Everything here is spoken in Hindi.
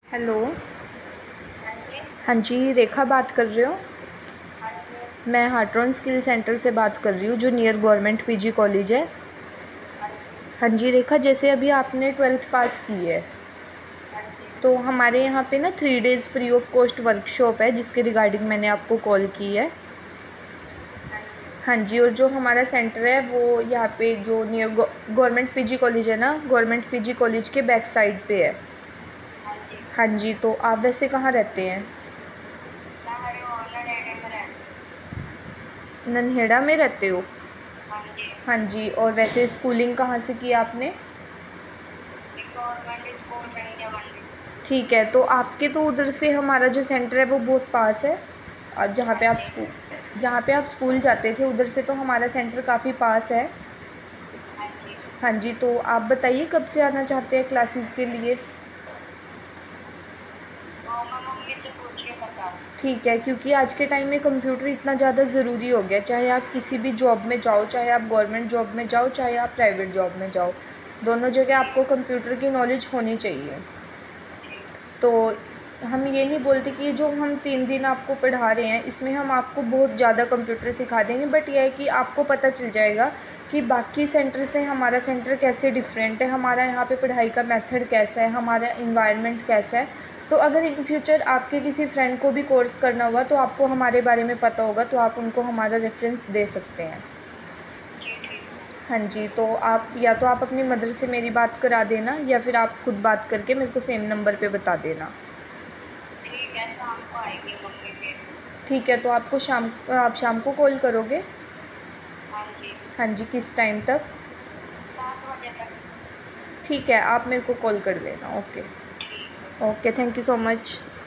हेलो। हाँ जी। हाँ जी, रेखा बात कर रहे हो? हाँ जी। मैं हार्ट्रॉन स्किल सेंटर से बात कर रही हूँ, जो नियर गवर्नमेंट पीजी कॉलेज है। हाँ जी। हाँ जी रेखा, जैसे अभी आपने 12th पास की है, हाँ जी। तो हमारे यहाँ पे ना 3 days free of cost workshop है, जिसके रिगार्डिंग मैंने आपको कॉल की है। हाँ जी। हाँ जी, और जो हमारा सेंटर है वो यहाँ पे जो नियर गवर्नमेंट पीजी कॉलेज है ना, गवर्नमेंट पीजी कॉलेज के बैक साइड पे है। हाँ जी। हाँ जी, तो आप वैसे कहाँ रहते हैं? मैं हरे ऑनर एरिया में रहती हूँ। नन्हेड़ा में रहते हो? हाँ जी। हाँ जी, और वैसे स्कूलिंग कहाँ से की आपने? एक गवर्नमेंट स्कूल संध्या मंदिर। ठीक है, तो आपके तो उधर से हमारा जो सेंटर है वो बहुत पास है। हाँ जी। जहाँ पे आप स्कूल जाते थे उधर से तो हमारा सेंटर काफ़ी पास है। हाँ जी। हाँ जी, तो आप बताइए कब से आना चाहते हैं क्लासेस के लिए? तो मैं मम्मी से पूछ के बता दूँ। ठीक है, क्योंकि आज के टाइम में कंप्यूटर इतना ज़्यादा ज़रूरी हो गया, चाहे आप किसी भी जॉब में जाओ, चाहे आप गवर्नमेंट जॉब में जाओ, चाहे आप प्राइवेट जॉब में जाओ, दोनों जगह ठीक। आपको कंप्यूटर की नॉलेज होनी चाहिए। ठीक। तो हम ये नहीं बोलते कि जो हम 3 दिन आपको पढ़ा रहे हैं इसमें हम आपको बहुत ज़्यादा कंप्यूटर सिखा देंगे, बट यह है कि आपको पता चल जाएगा कि बाकी सेंटर से हमारा सेंटर कैसे डिफरेंट है, हमारा यहाँ पे पढ़ाई का मेथड कैसा है, हमारा इन्वायरमेंट कैसा है। तो अगर इन फ्यूचर आपके किसी फ्रेंड को भी कोर्स करना हुआ तो आपको हमारे बारे में पता होगा, तो आप उनको हमारा रेफरेंस दे सकते हैं। जी ठीक है। हाँ जी, तो आप या तो आप अपनी मदर से मेरी बात करा देना, या फिर आप खुद बात करके मेरे को सेम नंबर पे बता देना। ठीक है, शाम को आएगी मम्मी फिर। ठीक है, तो आप शाम को कॉल करोगे? हाँ जी। हाँ जी, किस टाइम तक? 7 बजे तक। ठीक है, आप मेरे को कॉल कर लेना। ओके। ठीक है। Okay, thank you so much.